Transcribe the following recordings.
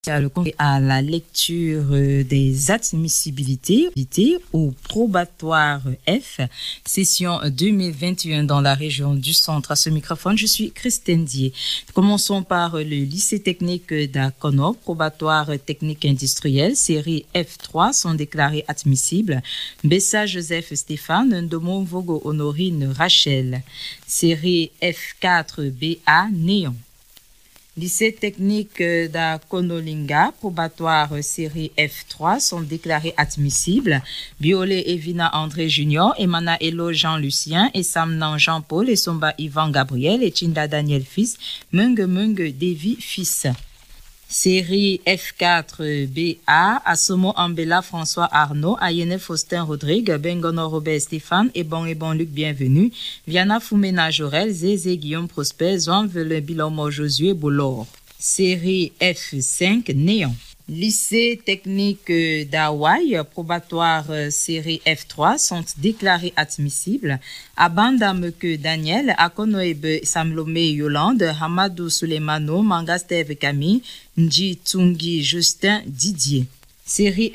À la lecture des admissibilités au probatoire F, session 2021 dans la région du Centre. À ce microphone, je suis Christine Dier. Commençons par le lycée technique d'Akono, probatoire technique industriel, série F3 sont déclarés admissibles. Bessa Joseph Stéphane, Ndomo Vogo Honorine Rachel, série F4 BA Néon. Lycée technique d'Akonolinga, probatoire série F3 sont déclarés admissibles. Biolé Evina André Junior, Emana Elo Jean Lucien, et Samnan Jean-Paul, et Somba Ivan Gabriel, et Chinda Daniel Fils, Mung Davy Fils. Série F4 BA, Asomo Ambela François Arnaud, Ayene Faustin Rodrigue, Bengono Robert Stéphane, et bon Luc bienvenue, Viana Foumena Jorel, Zézé Guillaume Prosper, Zoan Vele Bilomo Josué Boulor. Série F5 Néon. Lycée technique d'Hawaï, probatoire série F3 sont déclarés admissibles. Abandameke Daniel, Akonoebe Samlome Yolande, Hamadou Souleymano, Mangastev Camille, Nji Tsungi Justin Didier. Série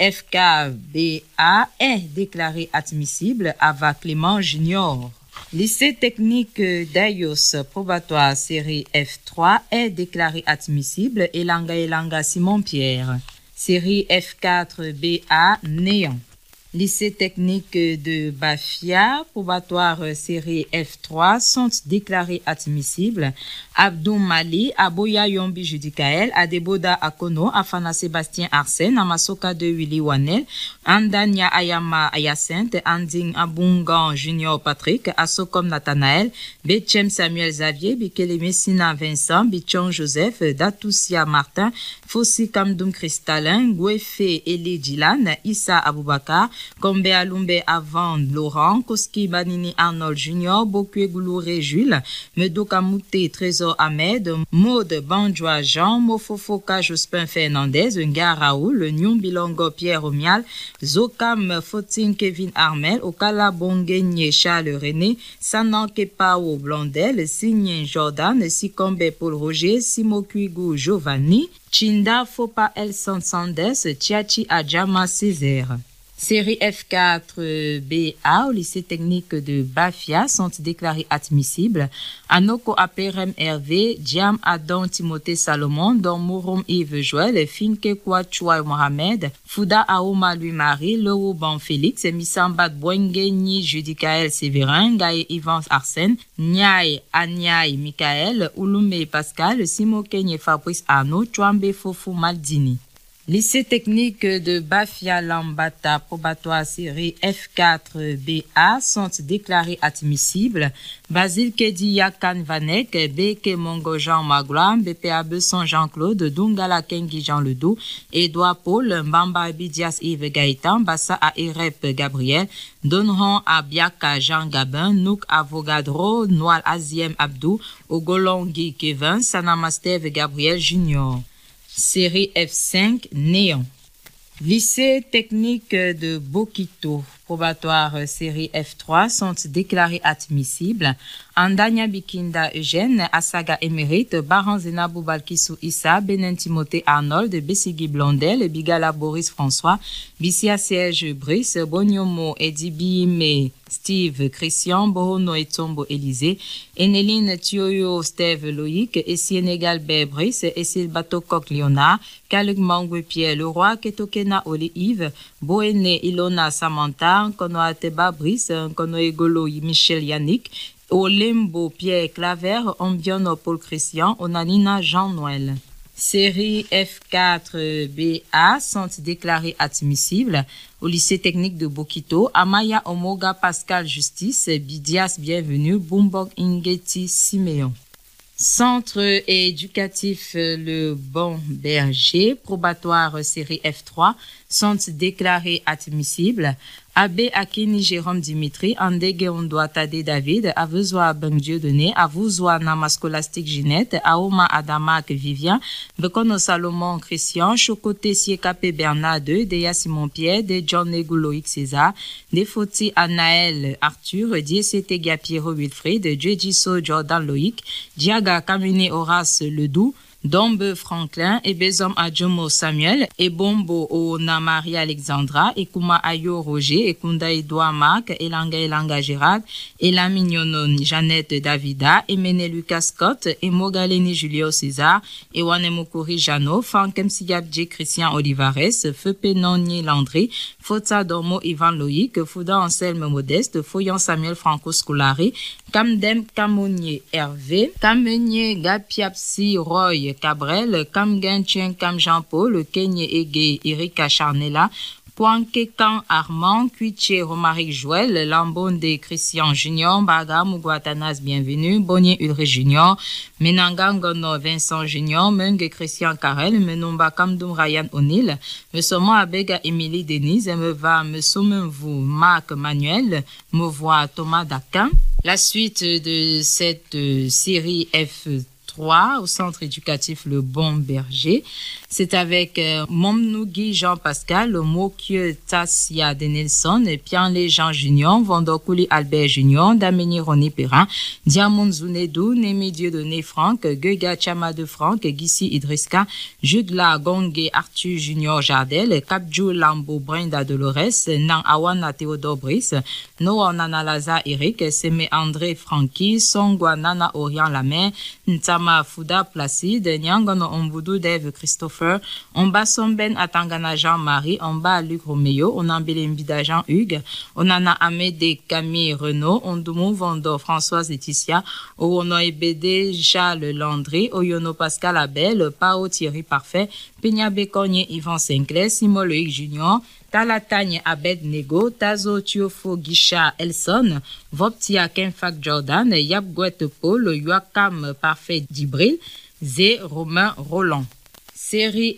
FKBA est déclaré admissible. Ava Clément Junior. Lycée technique d'Ayos, probatoire série F3 est déclaré admissible. Elanga Simon Pierre. Série F4 BA Néant. Lycée technique de Bafia, probatoire série F3 sont déclarés admissibles. Abdou Mali, Aboya Yombi Judikael, Adeboda Akono, Afana Sébastien Arsène, Amasoka de Willy Wanel, Andania Ayama Ayacinthe, Anding Abungan Junior Patrick, Asokom Nathanaël, Betchem Samuel Xavier, Bikele Messina Vincent, Bichon Joseph, Datoussia Martin, Fossi Kamdoum Cristallin, Gwefe Eli Dilan, Issa Aboubakar, Kombe Alumbe Avant Laurent, Koski Banini Arnold Junior, Bokwe Goulouré Jules, Medoka Mouté Trésor Ahmed, Maude Bandjoa Jean, Mofofoka Jospin Fernandez, Nga Raoul, Nyon Bilongo Pierre Omial, Zokam Fotin Kevin Armel, Okala Bongenye Charles René, Sanan Kepao Blondel, Signé Jordan, Sikombe Paul Roger, Simokuigu Giovanni, Chinda Fopa El Sandes, Tchiachi Adjama Césaire. Série F4 BA au lycée technique de Bafia sont déclarés admissibles. Anoko Aperem Hervé, Diam Adam Timothée Salomon, Don Mourom Yves Joël, Finke Kouachouai Mohamed, Fouda Aouma Louis-Marie, Lerouban Félix, Missambat Boingeni Judicaël Séverin, Gaye Ivan Arsène, Niaï Aniaï Michael, Ouloumé Pascal, Simokenye Fabrice Arnaud, Chouambe Fofou Maldini. Lycée technique de Bafia Lambata, probatoire série F4 BA sont déclarés admissibles. Basile Kedi Yakan Vanek, Beke Mongo Jean Magloam, BPA Besson Jean-Claude, Dungala Kengi Jean Ledoux, Edouard Paul, Mbamba Bidias Yves Gaëtan, Bassa à Erep Gabriel, Donron à Biaka Jean Gabin, Nouk Avogadro, Noal Aziem Abdou, Ogolongi Kevin, Sanamastev Gabriel Junior. Série F5 Néon. Lycée technique de Bokito, probatoire série F3 sont déclarés admissibles. Andania Bikinda Eugène, Asaga Émérite, Baranzena Boubalkissou Issa, Benen Timothée Arnold, Bessigi Blondel, Bigala Boris François, Bissia Serge Brice, Bonyomo Edibime Steve Christian, Bohono Etombo Élysée, Eneline Tioyo Steve Loïc, Essienégal Brice, Essil Batokok Léonard, Kaluk Mangwe Pierre Leroy, Ketokena Oli Yves, Boene Ilona Samantha, Konoateba Brice, Konoegolo Michel Yannick, Olembo Pierre Claver, Ombiono Paul Christian, Onanina Jean-Noël. Série F4 BA sont déclarés admissibles au lycée technique de Bokito. Amaya Omoga Pascal Justice, Bidias Bienvenue, Bumbok Ingeti Siméon. Centre éducatif Le Bon Berger, probatoire série F3 sont déclarés admissibles. Abbé Akini Jérôme Dimitri, Andege Ondoa Tade David, Avezoa Ben Dieudonné, Avouzoa Nama Scolastique Ginette, Aoma Adamak Vivian, Bekono Salomon Christian, Chocoté Siekape Bernard II, Deya Simon Pierre, De John Negouloïc César, De Foti Anaël Arthur, Diecete Gapiero Wilfried, Djejiso Jordan Loïc, Diaga Kamune Horace Ledoux, Dombe Franklin, et Bezom Adjomo Samuel, et Bombo Ona Marie Alexandra, et Kuma Ayo Roger, et Kunda Edouard Marc, et Langa Gérard, et la mignonne Jeannette Davida, et Mene Lucas Scott, et Mogaleni Julio César, et Wanemokuri Jano, Frankem Sigabdje Christian Olivares, Feupe Nonye Landry, Fota Dormo Ivan Loïc, Fouda Anselme Modeste, Foyan Samuel Franco Scolari, Kamdem Kamounier Hervé, Kamenye Gapiapsi Roy Cabrel, Kamgenchen Kam Jean-Paul, Kenye Ege Erika Charnella, Kwankekan Armand, Kuiche Romaric Joël, Lambonde Christian Junior, Baga Muguatanas Bienvenue, Bonnier Ulrich Junior, Menangangono Vincent Junior, Menge Christian Karel, Menumba Kamdum Ryan O'Neill, Mesoma Abega Émilie Denise, Meva Mesomemvou Marc Manuel, Mevois Thomas Dacan. La suite de cette série F3 au centre éducatif Le Bon Berger, c'est avec Momnougi Jean-Pascal, Mokieu Tassia de Nelson, Pianle Jean Junior, Vandokuli Albert Junior, Dameni Roni Perrin, Diamond Zunedou, Némi Dieudonné Franck, Guega Chama de Franck, Gissi Idriska, Jugla Gongue Arthur Junior Jardel, Kapdjou Lambo Brenda Dolores, Nan Awana Théodore Brice, Noah Nana Laza Eric, Seme André Francky, Songwa Nana Orient Lamer, Ntama Fouda Placide, Nyangono Omboudou Dave Christopher, Omba Somben Atangana Jean-Marie, Omba Luc Roméo, Onambele Mbida Jean-Hugues, Onana Amédée Camille Renaud, Ondoumou Vando Françoise Laetitia, Owono Ebede Charles Landry, Oyono Pascal Abel, Pao Thierry Parfait, Peña Bekonye Yvan Sinclair, Simon Loïc Junior, Talatagne Abed Nego, Tazo Tiofo Guicha Elson, Voptia Kenfak Jordan, Yabgouette Paul, Yoakam Parfait Dibril, Zé Romain Roland. Série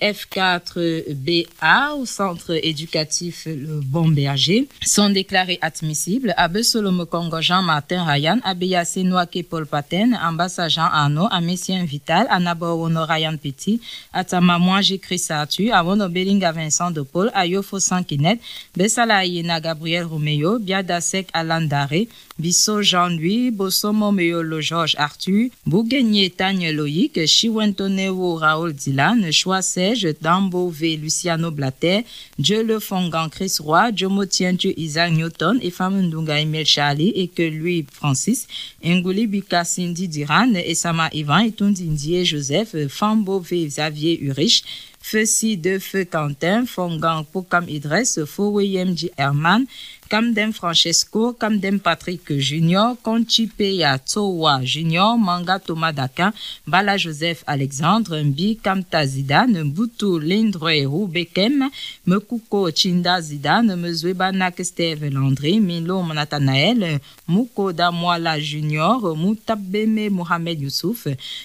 F4BA au centre éducatif Le Bon Berger sont déclarés admissibles Abe Solomo Congo Jean-Martin Ryan, Abeya Senouake Paul Paten, Ambassa Jean Arnaud, Amessien Vital, Anabo Wono Ryan Petit, Atama Mouaji Chris Arthur, Awono Belinga Vincent de Paul, Ayofo Sankinet, Bessala Yena Gabriel Romeo, Biadasek Alan Daré, Bisso Jean-Louis, Bosomo Meolo Georges Arthur, Bouguenye Tagne Loïc, Chiwentoneo Raoul Dylan, Choix Serge, Dambo V. Luciano Blatter, Dieu le Fongan Chris Roy, Jomo Tientu Isaac Newton, et Famundunga Emile Charlie, et que lui Francis, Ngouli Bika Cindy Diran, et Sama Ivan, et Tundindie Joseph, Fambo V. Xavier Urich, Feu de Feu Quentin, Fongan Pokam Idres, Foweyem J. Herman, Kamdem Francesco, Kamdem Patrick Junior, Conchipeya Tsowa Junior, Manga Thomas Dacan, Bala Joseph Alexandre, Mbi Kamta Zidane, Boutou Lindre Roubekem, Mekuko Chinda Zidane, Mezwebanak Steve Landry, Milo Nathanaël, Mouko Damwala Junior, Moutabeme Mohamed Youssouf,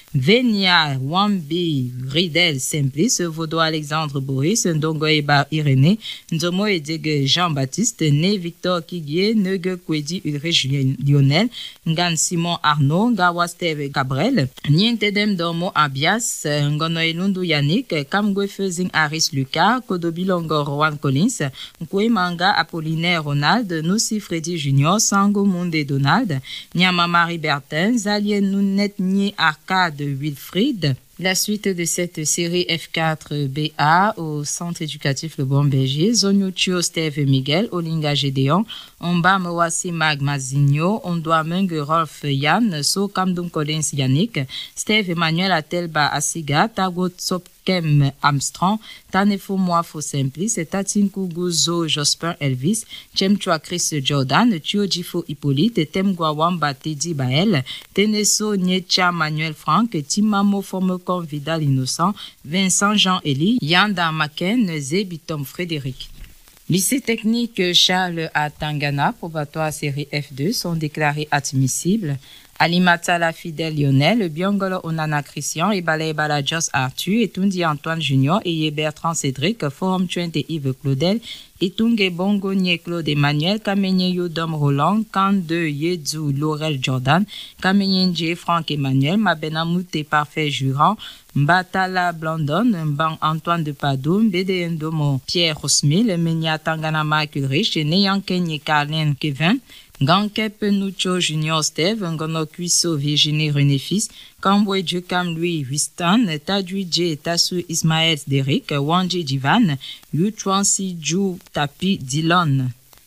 Venia Wambi Ridel Simplice, Vaudo Alexandre Boris, Ndongo Eba Irénée, Nzomo Edege Jean-Baptiste, Né Victor Kiguier, Neugue Kwedi Ulrich Lionel, Ngan Simon Arnaud, Gawa Steve Gabriel, Nientedem Dormo Abias, Ngono Elundu Yannick, Kamgwe Fezing Aris Lucas, Kodobilongo Rowan Collins, Nkwe Manga Apollinaire Ronald, Noussi Freddy Junior, Sango Monde Donald, Nyama Marie Bertin, Zalien Nounet Nye Arcade Wilfried. La suite de cette série F4BA au centre éducatif Le Bon Berger, Zonyoutio Steve Miguel, Olinga Gédéon, Omba Mawasi Mag Mazinho, Ondoa Mung Rolf Yann, So Kamdum Collins Yannick, Steve Emmanuel Atelba Asiga, Tago Tsopkem Armstrong, Tanefo Moafo Simplice, Tatin Kuguzo Jospin Elvis, Chemchua Chris Jordan, Tiojifo Hippolyte, Temgwawamba Teddy Bael, Teneso Niecha Manuel Franck, Timamo Formecon Vidal Innocent, Vincent Jean-Élie, Yanda Maken, Zébitom Frédéric. Lycée technique Charles à Tangana, probatoire série F2 sont déclarés admissibles. Alimatala Fidel Lionel, Biongolo Onana Christian, Ebale Bala Jos Arthur, Etundi Antoine Junior, et Bertrand Cédric, Forum Twente Yves Claudel, Etunge Bongo Nye Claude Emmanuel, Kamenye Yodom Roland, Kande Yedzu Laurel Jordan, Kamenye Nje Franck Emmanuel, Mabena Mouté Parfait Jurand, Mbatala Blandon, Mbang Antoine de Padoum, Bede Ndomo Pierre Rosmil, Menia Tangana Marc Ulrich, Neyan Kenye Carlin Kevin, Gankep Nucho Junior Steve, Ngono Kuiso Virginie René Fils, Kambwe Djukam Louis Wistan, Tadui J Tasu Ismaël Derek, Wanji Divan, Yutwansi Ju Tapi Dillon.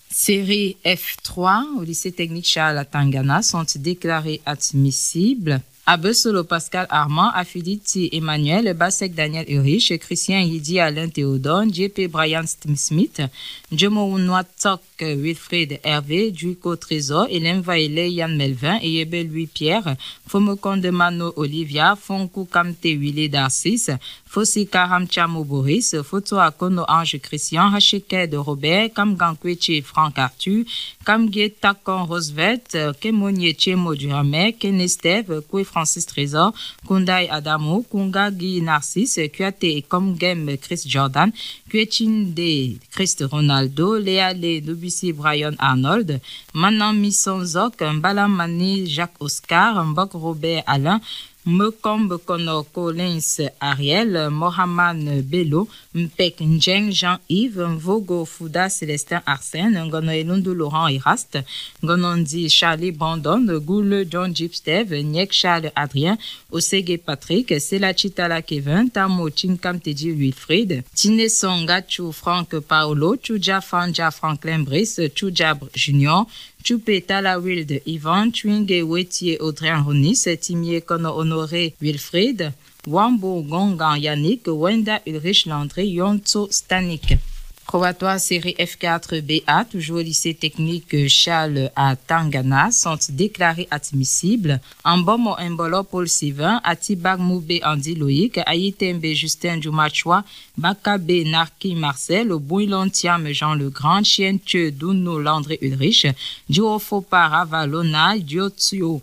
Série F3 au lycée technique Charles Atangana sont déclarés admissibles. Abesolo Pascal Armand, Afiditi Emmanuel, Basek Daniel Urich, Christian Yidi Alain Théodore, JP Brian Smith, Jomo Noatok Wilfred Hervé, Duco Trésor, Hélène Vaile, Yann Melvin, Eyebe Louis Pierre, Fomokonde Mano Olivia, Fonkou Kamte Willy Darcis, Fossi Karam Chamo Boris, Foto Akono Ange Christian, Hacheke de Robert, Kam Gankweche Franck Arthur, Kamge Takon Roosevelt, Kemonye Chemo Duhamel, Kenestev, Kwe Francis Trésor, Kundai Adamo, Kunga Guy Narcisse, Kuate Komgem Chris Jordan, Kuechinde Christ Ronaldo, Léa Le Nubisi Brian Arnold, Manan Missonzok, Mbalamani Jacques Oscar, Mbok Robert Alain, Mekombe Kono Collins Ariel, Mohamed Bello, Mpek Njeng Jean-Yves, Mvogo Fouda Célestin Arsène, Ngono Elundu Laurent Eraste, Ngonondi Charlie Brandon, Goule John Jeep-Steve, Niek Charles Adrien, Osege Patrick, Selachitala Kevin, Tamo Chinkam Teddy Wilfried, Tine Songa Chou Franck Paolo, Chouja Fanja Franklin Brice, Choujab Junior, Choupe Tala Wilde Yvan, Twinge Wetier Audrey Ronis, Timie Kono Honoré Wilfried, Wambo Gongan Yannick, Wenda Ulrich Landré, Yonto Stanik. Probatoire série F4BA, toujours au lycée technique Charles à Tangana, sont déclarés admissibles. Ambomo Mbolo Paul Sylvain, Atibag Moubé Andy Loïc, Ayitembe Justin Djoumachwa, Bakabe Narki Marcel, Bouillon Tiam Jean Legrand, Chien Thieu Douno Landré Ulrich, Duofo Paravalona, Diotio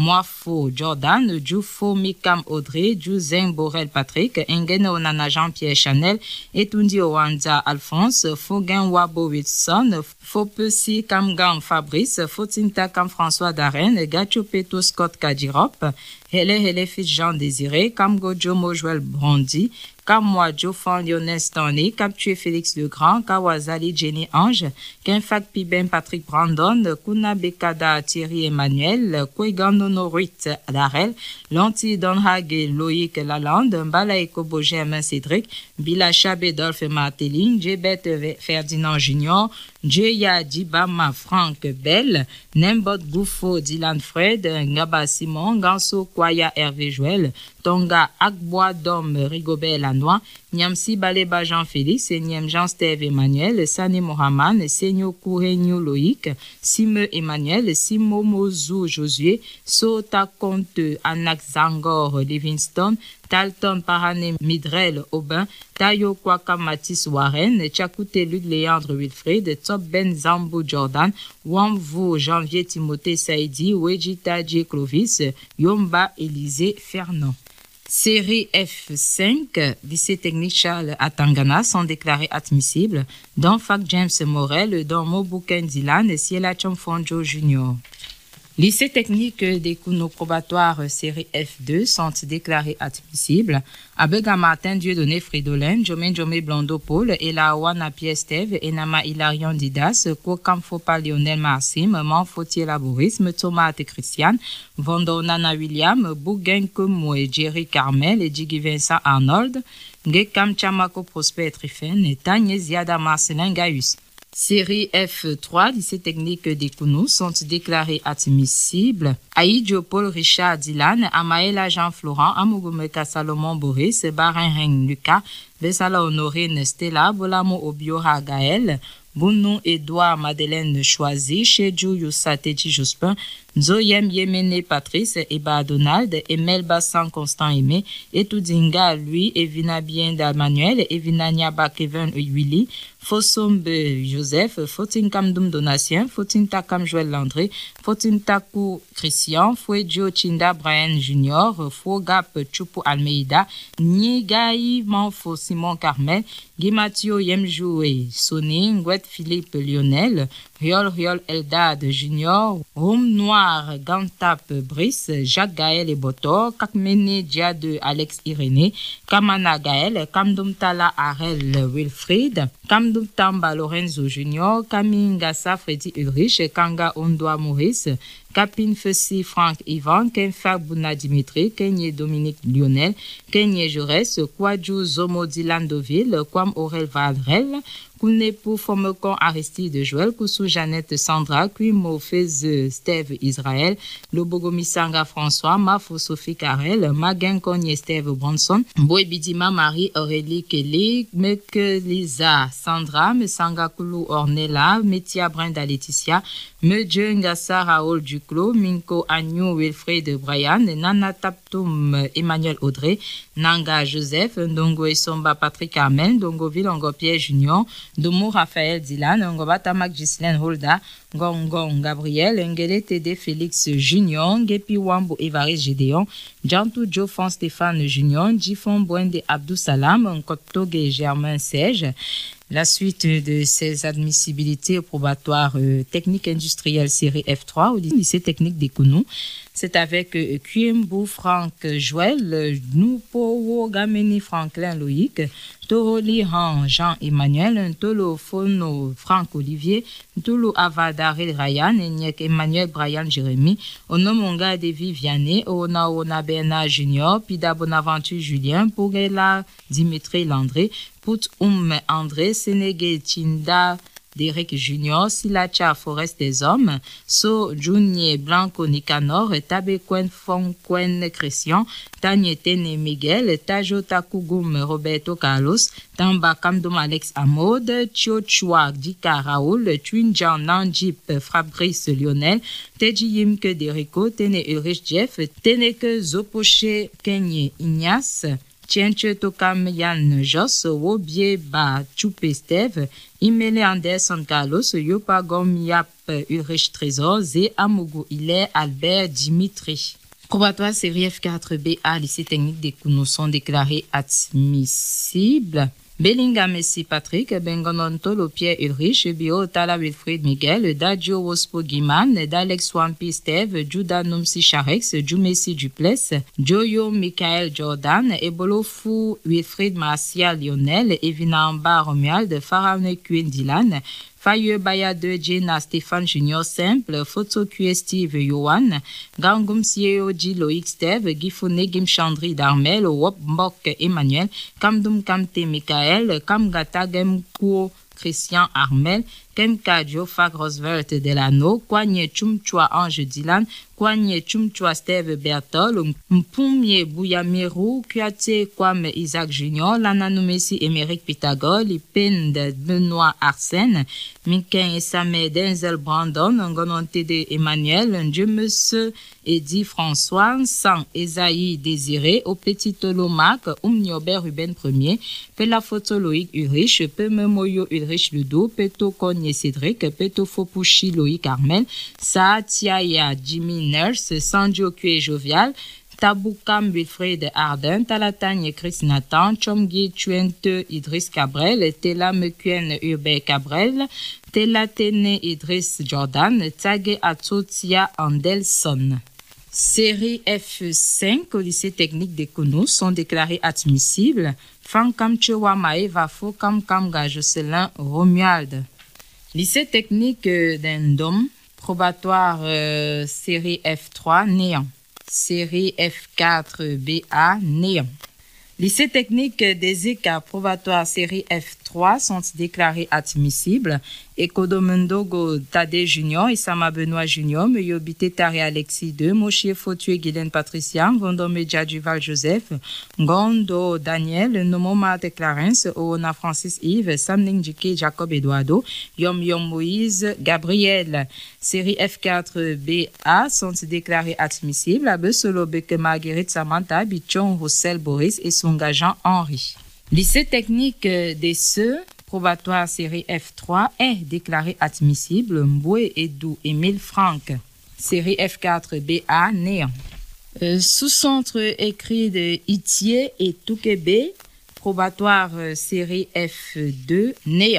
Moifo Jordan, Djoufo Mikam Audrey, Djouzeng Borel Patrick, Engene Onana Jean-Pierre Chanel, Etundi Owanza Alphonse, Fogen Wabo Wilson, Fopesi Kamgam Fabrice, Fotinta Kam François Darren, Gacho Peto Scott Kadirop, Hele Fils Jean Désiré, Kamgo Jomo Joël Brandy, Kamwa Jofan Lionel Stanley, Captué Félix Legrand, Kawazali Jenny Ange, Kenfak Piben Patrick Brandon, Kuna Bekada Thierry Emmanuel, Kweganono Ruit Darel, Lanti Donhage Loïc Lalande, Mbala Ekobo Germain Cédric, Bila Chabé Dolphe Marteline, Jebet Ferdinand Junior, Djeya Dibama Franck Bell, Nembot Goufo Dylan Fred, Ngaba Simon, Ganso Kwaya Hervé Joël, Tonga Akbois Dom Rigobert Lanois, Niamsi Baleba Jean-Félix, Niem Jean-Steve Emmanuel, Sane Mohamed, Senyo Kourenyo Loïc, Sime Emmanuel, Simo Mozu Josué, Sota Conte Anak Zangor Livingston, Talton Parane Midrel Aubin, Tayo Kwaka Matis Warren, Tchakoute Luc Léandre Wilfried, Top Ben Zambo Jordan, Wamvo Janvier Timothée Saïdi, Wejita J. Clovis, Yomba Élisée Fernand. Série F5, lycée technique Charles à Tangana sont déclarés admissibles, dont Fak James Morel, dont Mobouken Dylan et Siela Chomfonjo Jr. Lycée technique des Kouno probatoires série F2 sont déclarés admissibles. Abega Martin Dieudonné Fridolin, Jomé Blondo Paul, Elawana Piesteve, Enama Hilarion Didas, Kokam Fopa Lionel Marsim, Manfautier Laboris, Tomate Christian, Vondonana William, Bougen Kumwe, Jerry Carmel et Jiggy Vincent Arnold, Gekam Chamako Prosper Trifen et Tanya Ziada Marcelin Gaius. Série F3, lycée technique des Kounou, sont déclarés admissibles. Aïdjo Paul Richard Dylan, Amaela Jean-Florent, Amugumeka Salomon Boris, Barin Lucas, Bessala Honorine Stella, Bolamo Obioha Gaël, Bounou Edouard Madeleine Choisi, Chedjou Youssateji Jospin, Zoyem Yemene Patrice, Eba Donald, Emel Bassan Constant Aimé, Etoudinga lui, Evina Bienda Manuel, Evina Nyaba Kevin Willy, Fossombe Joseph, Fotin Kamdoum Donatien, Fotin Takam Joël Landré, Fotin Takou Christian, Fouedjo Chinda Brian Junior, Fogap Chupu Almeida, Nigaï Manfo Simon Carmel, Gimatio Yemjoué Soni, Ngwet Brett Philippe Lionel, Riol Eldad Junior, Rome Noir Gantap Brice, Jacques Gaël et Botor, Kakmene Diade Alex Irénée, Kamana Gaël, Kamdum Tala Arel Wilfried, Kamdum Tamba Lorenzo Junior, Camille Ngassa Freddy Ulrich, Kanga Ondoa Maurice, Capine Fessi Franck Ivan, Kenfak Bouna Dimitri, Kenye Dominique Lionel, Kenye Jaurès, Kwadjou Zomo Dylan Deauville, Kwam Aurel Vadrel, Kounepo Formecon Aristide Joël, Koussou Jeannette Sandra, Kuimo Fez Steve Israël, Lobogomi Sanga François, Mafo Sophie Karel, Magen Konye Steve Bronson, Boebidima Marie Aurélie Kelly, Mek Lisa Sandra, Mesanga Koulou Ornella, Metia Brenda Laetitia, Medje Ngassa Raoul Duclos, Minko Agnew Wilfred Brian, Nana Taptoum Emmanuel Audrey, Nanga Joseph, Ndongo Esomba Patrick Armel, Ndongoville Ongo Pierre Junior, Domo Raphaël Dylan, Ngobata Mac Ghislaine Holda, Ngongong Gabriel, Ngele Tede Félix Junior, Ngepi Wambo Évariste Gédéon, Djantou Jofon Stéphane Junior, Jifon Bwende Abdou Salam, Nkotoge Germain Serge. La suite de ces admissibilités probatoires techniques industrielles série F3 au lycée technique des Kounou, c'est avec Kuyembu Franck Joël, Noupo Gameni Franklin Loïc, Toroli Han Jean-Emmanuel, Ntolo Fono Franck Olivier, Ntolo Avadarel Ryan, Enyek Emmanuel Brian Jérémy, Onomonga Devi Vianney, Ona Bernard Junior, Pida Bonaventure Julien, Pogela Dimitri Landré, Put André, Sénégué Tinda Derek Junior, Silacha Forest des Hommes, So Junier Blanco Nicanor, Tabe Kwen Fon Kwen Christian, Tanye Tene Miguel, Tajo Takugum Roberto Carlos, Tamba Kamdom Alex Amod, Chio Chua Dika Raoul, Twinjan Nanjip Fabrice Lionel, Teji Yimke Derico, Tene Ulrich Jeff, Teneke Zopoche Kenye Ignace, Tienche Tokam Yann Jos, Wobie Ba Choupe Steve, Imele Anderson Carlos, Yopa Gomiap Ulrich Trésor, Zé Amougou Ile Albert Dimitri. Probatoire série F4BA, lycée technique des Kounou sont déclarés admissibles. Belinga Messi Patrick, Bengononto Pierre Ulrich, Bio Tala Wilfried Miguel, Dadio Wospo Guiman, D'Alex Wampi Steve, Juda Numsi Charex, Jumessi Dupless, Joyo Michael Jordan, Ebolofu Wilfried Marcia Lionel, Evina Amba Romuald, Farane Queen Dylan, Faye Baya de Jena Stéphane Junior Simple, Photo QS Steve Yohan, Gangum Sieoji Loïc Steve, Gifone Gim Chandri Darmel, Wop Mbok Emmanuel, Kamdum Kamte Michael, Kamgata Gemkuo Christian Armel, Kemka Jofak Roosevelt Delano, Kwanye Chumchua Ange Dylan, Kwanye Chumchua Steve Bertol, Mpumye Bouyamiru, Kuate Kwame Isaac Junior, Lananomesi Émeric Pythagore, Lipende Benoît Arsène, Minken Esame Denzel Brandon, Ngonon Tede Emmanuel, Ndjemese Edi François, San Esaïe Désiré, Au Petit Tolomac, Niober Ruben Premier, Pela Photo Loïc Ulrich, Pememoyo Ulrich Ludo, Peto Konye Cédric, Peto Fopushi Loïc Armel, Sa Tiaya Jimmy Nurse, Sanjo Kue Jovial, Taboukam Wilfred Arden, Talatagne Chris Nathan, Chomgi Tuente Idriss Cabrel, Tela Mekuen Hubert Cabrel, Tela Tene Idriss Jordan, Tage Atsotia Andelson. Série F5 au lycée technique des Kounou sont déclarés admissibles. Fankam Chewa Maeva Fokam Kamga Jocelyn Romuald. Lycée technique d'Endom, probatoire série F3 néant. Série F4BA néant. Lycée technique des ECA probatoire série F3 sont déclarés admissibles. Ekodomendogo Tade Junior, Isama Benoît Junior, Meyobite Tari Alexis 2, Mochier Fautué Guylaine Patricia, Gondo Medja Duval Joseph, Gondo Daniel, Nomoma de Clarence, Oona Francis Yves, Samling Dike Jacob Eduardo, Yom Moïse Gabriel. Série F4BA sont déclarés admissibles. Abesolo Beke Marguerite Samantha, Bichon Roussel Boris et son gagant Henri. Lycée technique des CEU, probatoire série F3 est déclaré admissible. Mboué Edou Émile Franck. Série F4BA néant. Sous-centre écrit de Itier et Toukébé, probatoire série F2 néant.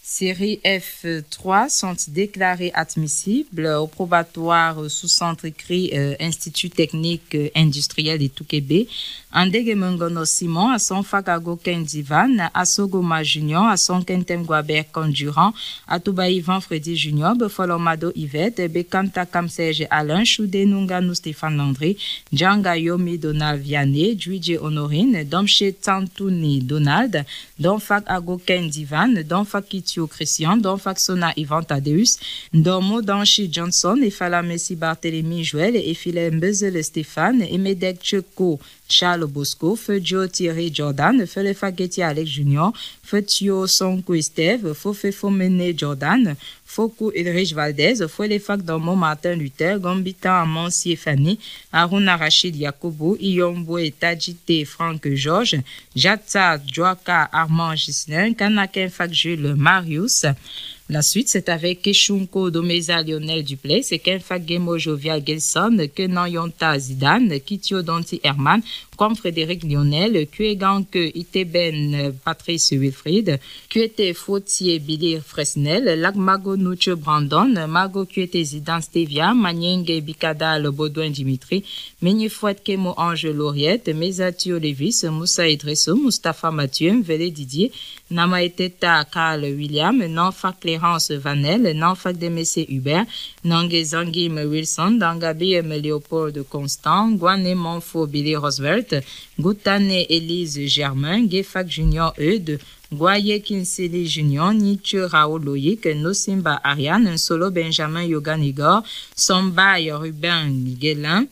Série F3 sont déclarés admissibles au probatoire sous-centre écrit Institut technique industriel de Touquébé, Andege Mengono Simon, à son Fagago Kendivan, à Sogoma Junior, à son Kentem Guaber Condurant, à Touba Ivan Freddy Junior, Befolomado Yvette, Bekanta Kamsege Alain, Choudé Nunganu Stéphane Landry, Djanga Yomi Donald Vianney, Djuidje Honorine, Domche Tantouni Donald, Donfak Ago Kendivan, Donfak Kitio Christian, Donfak Sona Ivan Tadeus, Dormo Danchi Johnson, et Falamessi Barthélemy Joël, et Philem Bezel Stéphane, et Medek Tcheko Charles Bosco, Feu Thierry Jordan, Feu le Fagetti Alex Junior, Feu Tio Sonko Esteve, Feu Fomene Jordan, Foucault Ulrich Valdez, Feu les Fac Dormo Martin Luther, Gambita Amon Siefani, Aruna Rachid Yakobo, Iyombo et Tadjite Franck Georges, Jatsa Joaka Armand Gislin, Kanaken Fac Jules Marius. La suite, c'est avec Keshunko Domeza Lionel Dupleix, Kenfak Gemo Jovial Gelson, Kenan Yonta Zidane, Kitio Donti Herman, comme Frédéric Lionel, Kuegan que Iteben Patrice Wilfried, Kuete Fautier Billy Fresnel, Lagmago Nuche Brandon, Mago Kuete Zidane Stevia, Manienge Bikada Le Baudouin Dimitri, Menifouet Kemo Ange Lauriette, Mesatio Levis, Moussa Idrisso, Mustapha Mathieu, Vélé Didier, Namaeteta Karl William, Nanfak Clérance Vanel, Nanfak Demessé Hubert, Nange Zangim Wilson, Dangabi Léopold Constant, Guané Monfo Billy Roosevelt, Goutane Élise Germain, Gefak Junior Eudes, Guaye Kinseli Junior, Nietzsche Raoul Loïc, Nosimba Ariane, Solo Benjamin Yogan Igor, Sombay Ruben Guélin,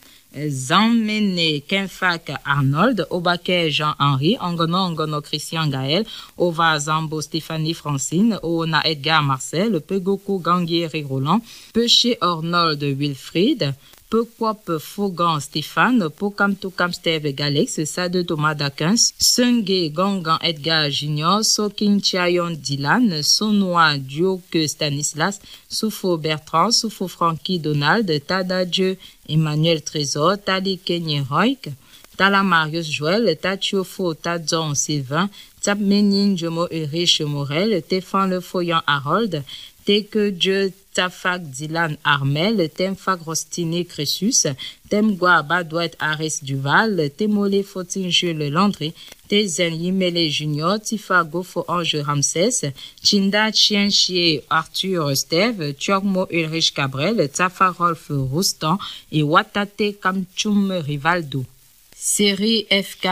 Zammene Kenfak Arnold, Obake Jean-Henri, Angono Christian Gaël, Ova Zambo Stéphanie Francine, Oona Edgar Marcel, Pegoku Ganguieri Roland, Peché Arnold Wilfried, Pekwop Fogan Stéphane, Pokam Tokam Steve Galex, Sade Thomas Dakins, Senge Gangan Edgar Junior, Sokin Chayon Dylan, Sonoa Dioke Stanislas, Soufo Bertrand, Soufo Frankie Donald, Tadadje Emmanuel Trésor, Tali Kenye Roik, Tala Marius Joël, Tatiofo Tadzon Sylvain, Tap Menin Jomo Ulrich Morel, Téfan Le Foyan Harold, Teke Dieu Tafak Dylan Armel, Temfak Rostini Crésus, Temgua Badouet Aris Duval, Temole Fotin Jules Landry, Tezen Yimele Junior, Tifa Gofo Ange Ramsès, Chinda Chienchie Arthur Steve, Tchormo Ulrich Cabrel, Tafa Rolf Roustan et Watate Kamchum Rivaldo. Série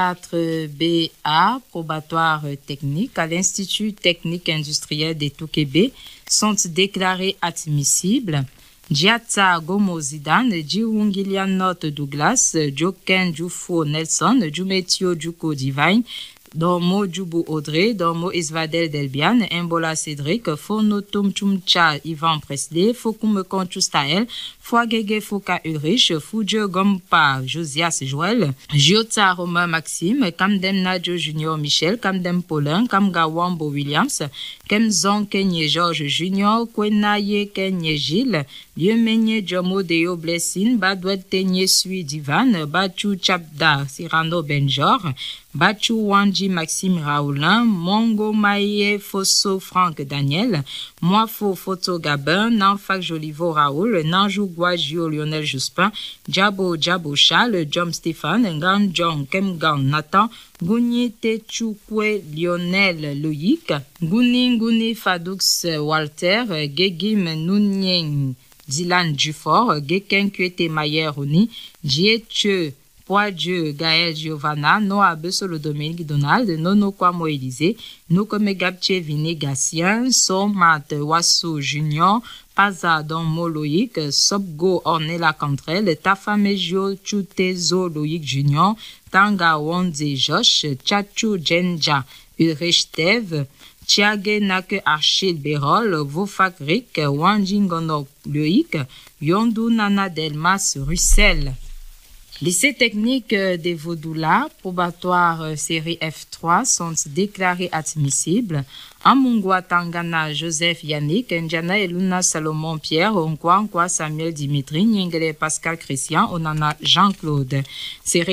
F4BA, probatoire technique à l'Institut technique industriel de Touquébé, sont déclarés admissibles. Djatsa Gomo Zidane, Djiwungilian Note Douglas, Joken Djoufo Nelson, Djumetio Djuko Divine, Dormo Djubu Audrey, Dormo Isvadel Delbian, Embola Cédric, Fonotum Chumcha Ivan Presley, Fokum Conchustael, Foagege Foka Ulrich, Fudjo Gompa Josias Joël, Giota Romain Maxime, Kamdem Nadjo Junior Michel, Kamdem Paulin, Kamga Wambo Williams, Kemzon Kenye Georges Junior, Kwenaye Kenye Gilles, Yemenye Jomo Deo Blessing, Badouet Tenye Sui Divan, Bachu Chapda Cyrano Benjor, Bachu Wanji Maxime Raoulin, Mongo Maye Fosso Franck Daniel, Moifo Photo Gabin, Nanfak Jolivo Raoul, Nanjou Guagio Lionel Jospin, Djabo Charles, John Stéphane, Ngan John Kemgan Nathan, Gouni Techukwe Lionel Loïc, Gouni Fadoux Walter, Gegim Nounien Dylan Dufort, Geken Kuete Mayer Oni, Dieche Poadieu Gaël Giovanna, Noah Besolo Dominique Donald, Nono Kwamo Élysée, Nokome Gabche Vini Gatien, Somat Wasso Junior, Paza Don Moloïc, Sobgo Ornella Cantrel, Tafamejio Chutezo Loïc Junior, Tanga Wonze Josh, Tchachu Jenja Ulrich Tev, Tiage Nake Achille Bérol, Vofak Rick, Wanjingono Loïc, Yondu Nana Delmas Russell. Lycée technique des Vaudoula, probatoire série F3 sont déclarés admissibles. Amungwa Tangana Joseph Yannick, Ndiana Eluna Salomon Pierre, Onkwa Samuel Dimitri, Nyengele Pascal Christian, Onana Jean-Claude. Série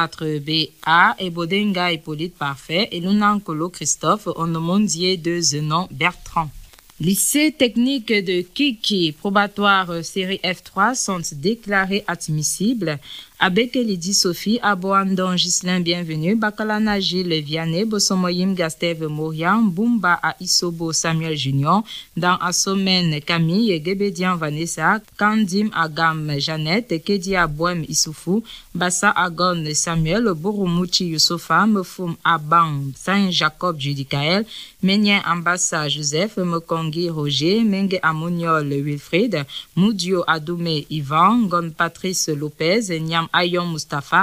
F4BA, Ebodenga Hippolyte Parfait, Eluna Nkolo Christophe, Onomondier de Zenon Bertrand. Lycée technique de Kiki, probatoire série F3 sont déclarés admissibles. Abekelidi Sophie, Aboandon Gislain, bienvenue. Bakalana Gilles Vianney, Bosomoyim Gastève Morian, Bumba à Isobo Samuel Junior, dans Assomen Camille, Gebedian Vanessa, Kandim Agam Jeannette, Kedia Boem Issoufou, Bassa Agon Samuel, Borumuchi Youssoufa, Mefum Aban Saint-Jacob Judicaël, Menien Ambassa Joseph, Mekongi Roger, Menge Amoniol Wilfried, Moudio Adoumé Yvan, Gon Patrice Lopez, Nyam Ayon Mustafa,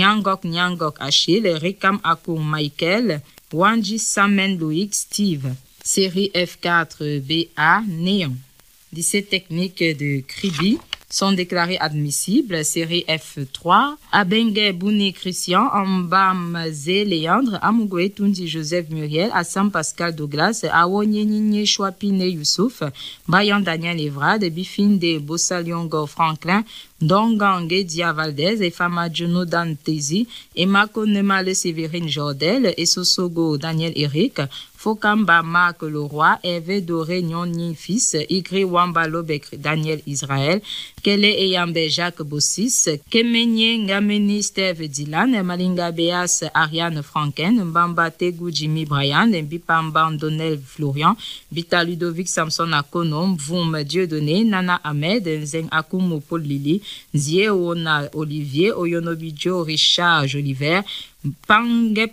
Nyangok Achille, Rikam Akou Michael, Wanji Samen Loïc Steve. Série F4 BA Néon. Lycée technique de Kribi sont déclarés admissibles. Série F3, Abenge Bouni Christian, Ambam Zé Léandre, Amougoé Tundi Joseph Muriel, Assam Pascal Douglas, Awonye Nini Chouapine Youssouf, Bayan Daniel Evrade, Bifinde Bossaliongo Franklin, Dongange Dia Valdez, et Fama Juno Dantezi, Emma Konemale Séverine Jordel, et Sosogo Daniel Eric, Fokamba Marc Leroy, Hervé Doré Nyoni Fils, Igri Wambalo Bekri Daniel Israël, Kele Eyambe Jacques Bossis, Kemenye Ngameni Steve Dylan, Malinga Beas Ariane Franken, Mbamba Tegou Jimmy Brian, Bipamba Donel Florian, Bita Ludovic Samson Akonom, Voum Dieudonné, Nana Ahmed, Zeng Akumu Paul Lili, Zie Ona Olivier, Oyonobidjo Richard Joliver, Pangep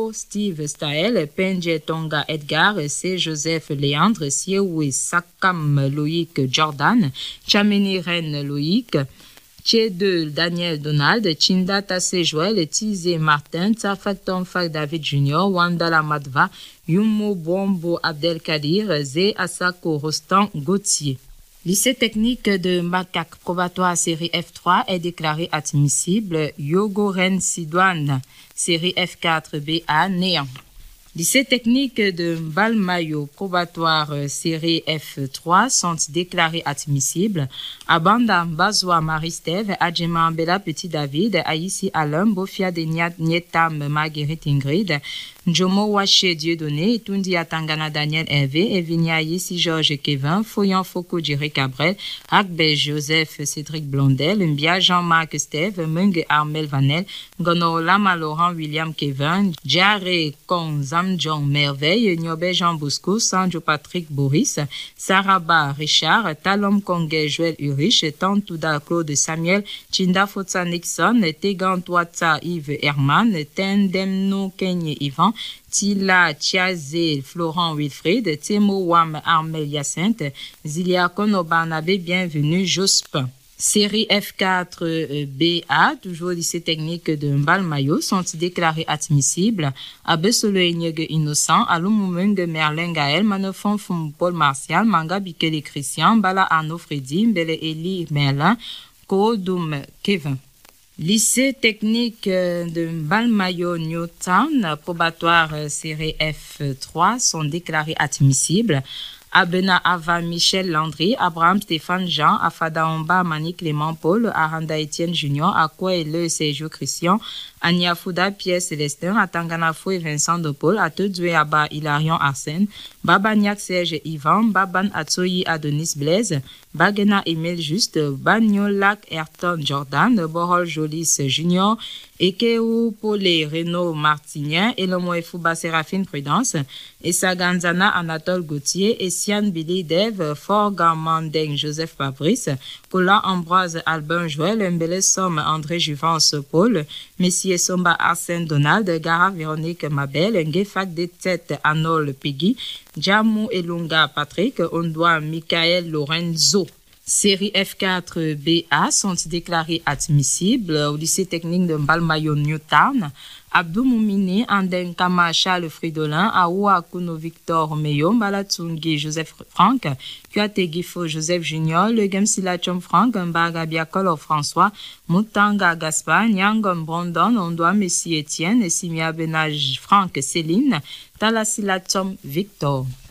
Steve Staël, Penje Tonga Edgar, C. Joseph Léandre, Sieoui Sakam Loïc Jordan, Chamini Ren Loïc, Tchedel Daniel Donald, Chinda Tassé Joël, Tizé Martin, Tafakton Fak David Junior, Wandala Madva, Yumo Bombo Abdelkadir, Zé Asako Rostan Gauthier. Lycée technique de Makak, probatoire série F3 est déclaré admissible. Yogoren Sidouane, série F4 BA Néant. Lycée technique de Balmayo, probatoire série F3 sont déclarés admissibles. Abanda Bazoua Maristève, Adjema Bella Petit David, Aïssi Alain, Bofia de Nietam Marguerite Ingrid, Njomo Waché Dieudonné, Tundi Atangana Daniel Hervé, Evinia Yissi Georges Kevin, Foyan Foko Jerry Cabrel, Akbe Joseph Cédric Blondel, Mbia Jean-Marc Steve, Mung Armel Vanel, Gono Lama Laurent William Kevin, Jare Konzam John Merveille, Nyobe Jean Bosco, Sanjo Patrick Boris, Saraba Richard, Talom Kongé Joël Urich, Tantouda Claude Samuel, Chinda Fotsa Nixon, Tegan Touatsa Yves Herman, Tendemno Kenye Ivan, Tila Tiazé Florent Wilfried, Temo Wam Armel Yacinthe, Zilia Konobanabe, bienvenue Jospin. Série F4 BA, toujours lycée technique de Mbalmayo, sont déclarés admissibles. Abesolo Enyege Innocent, Alumumenge Merlin Gaël, Manofon Fum Paul Martial, Manga Bikele Christian, Bala Arnaud Freddy, Mbele Eli Merlin, Kodoum Kevin. Lycée technique de Mbalmayo Newtown, probatoire série F3 sont déclarés admissibles. Abena Ava Michel Landry, Abraham Stéphane Jean, Afada Omba Mani Clément Paul, Aranda Etienne Junior, Akwa Le Sergio Christian, Ania Fouda Pierre Célestin, Atangana Fou et Vincent de Paul, Atedoué Aba Hilarion Arsène, Babaniak Serge Ivan, Baban Atsoyi Adonis Blaise, Bagena Emile Juste, Bagnolac Ayrton Jordan, Borol Jolis Junior, Ekeu Polé Renaud Martinien, Elomo Fouba Séraphine Prudence, Essa Ganzana Anatole Gauthier, Essiane Billy Dev, Forga Mandeng Joseph Fabrice, Kola Ambroise Albin Joël, Mbele Somme André Juvence Paul, Messier Somba Arsène Donald, Gara Véronique Mabel, Ngefak Detet Anol Peggy, Djamou Elunga Patrick, Ondoa Michael Lorenzo. Série F4 BA sont déclarés admissibles au lycée technique de Mbalmayo Newtown. Abdou Moumini, Anden Kama Charles Fridolin, Aoua Kuno Victor Meyo, Balatsungi Joseph Franck, Kuate Gifo Joseph Junior, Le Gemsila Chom Franck, Mbaga Biakolo François, Mutanga Gaspard, Nyangon Brandon, Ondoa Messi Etienne, Simia Benage Franck Céline, Talasila Chom Victor.